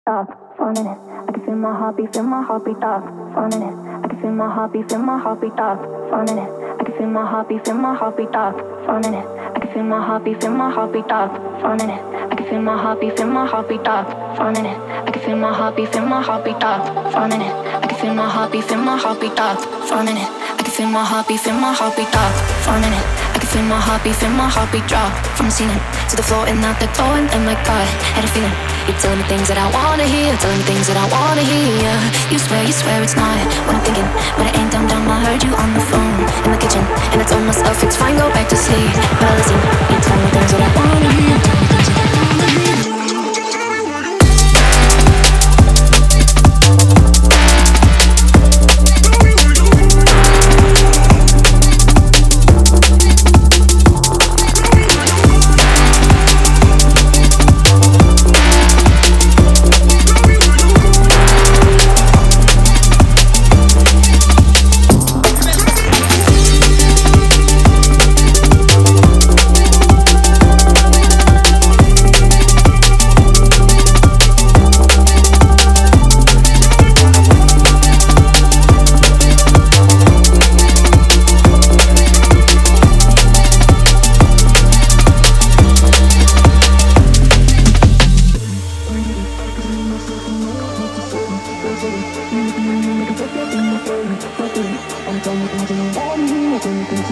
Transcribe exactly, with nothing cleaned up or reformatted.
stop running it. I can feel my heartbeat, feel my heartbeat stop running it. I can feel my heartbeat, feel my heartbeat stop running it. I can feel my heartbeat, feel my heartbeat stop running it. I can feel my heartbeat, feel my heartbeat stop running it. I can feel my heartbeat, feel my heartbeat stop running it. I can feel my heartbeat, feel my heartbeat stop running it. I can feel my heartbeat, feel my heartbeat stop running it. I can feel my heartbeat, feel my heartbeat stop running it. I can feel my heartbeat, feel my heartbeat drop from the ceiling to the floor and out the door. And my God, had a feeling you're telling me things that I wanna hear, telling me things that I wanna hear. You swear, you swear it's not what I'm thinking, but it ain't dumb dumb. I heard you on the phone in the kitchen, and I told myself it's fine, go back to sleep. But I listen, you tell me things that I wanna hear, tell me things that I wanna hear. I'm